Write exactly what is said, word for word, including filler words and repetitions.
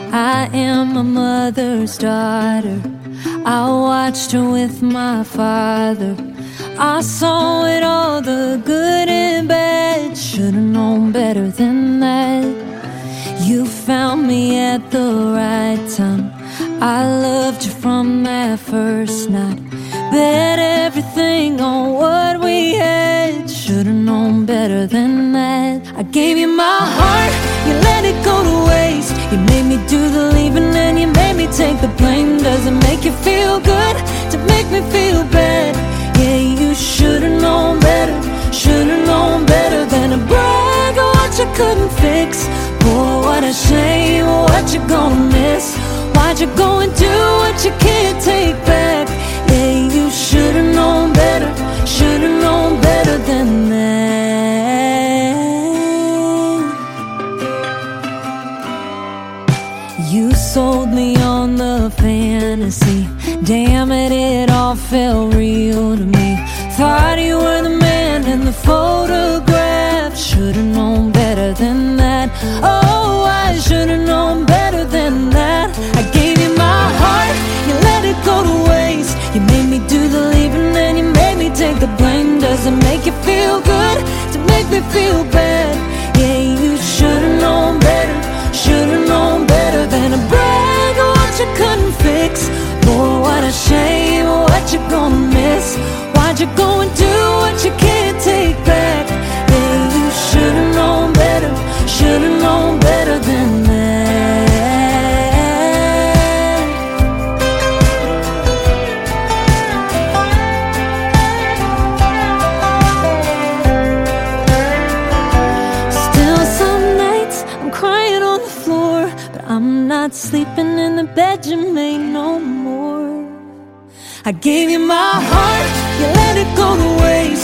I am my mother's daughter. I watched her with my father. I saw it all, the good and bad. Should've known better than that. You found me at the right time. I loved you from that first night. Bet everything on what we had. Should've known better than that. I gave you my heart, you let it go to waste. You made me do the leaving and you made me take the blame. Does it make you feel good to make me feel bad? Yeah, you should've known better. Should've known better than to brag on what you couldn't fix. Boy, what a shame, what you gonna miss? Why'd you go and do what you can't take back? Yeah, you should've known better. Should've known better than that. You sold me on the fantasy. Damn it, it all felt real to me. Thought you were the man in the photograph. Should've known better than that. Oh, I should've known better than that. I gave you my heart, you let it go to waste. You made me do the leaving and you made me take the blame. Does it make you feel good to make me feel bad? Yeah, you should've known better. Should've known better than to brag on what you couldn't fix. Boy, what a shame, what you gonna miss? Why'd you go and do what you can't take back? Yeah, you should've known better. Should've known better than that. Still some nights I'm crying on the floor, but I'm not sleeping in the bed you made no more. I gave you my heart, you let it go to waste.